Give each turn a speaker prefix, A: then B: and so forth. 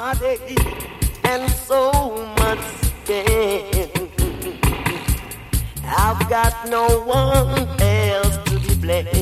A: heartache and so much pain. I've got no one else to be blamed.